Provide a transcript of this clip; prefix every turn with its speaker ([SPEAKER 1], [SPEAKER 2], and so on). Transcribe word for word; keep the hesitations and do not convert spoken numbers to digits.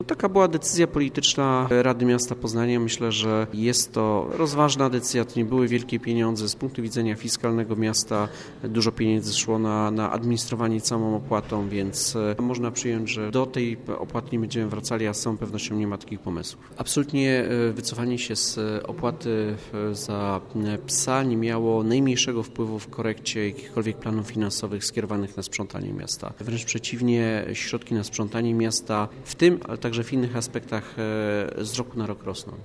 [SPEAKER 1] Taka była decyzja polityczna Rady Miasta Poznania. Myślę, że jest to rozważna decyzja. To nie były wielkie pieniądze. Z punktu widzenia fiskalnego miasta dużo pieniędzy szło na, na administrowanie całą opłatą, więc można przyjąć, że do tej opłaty nie będziemy wracali, a z całą pewnością nie ma takich pomysłów. Absolutnie wycofanie się z opłaty za psa nie miało najmniejszego wpływu w korekcie jakichkolwiek planów finansowych skierowanych na sprzątanie miasta. Wręcz przeciwnie, środki na sprzątanie miasta w tym, ale także w innych aspektach z roku na rok rosną.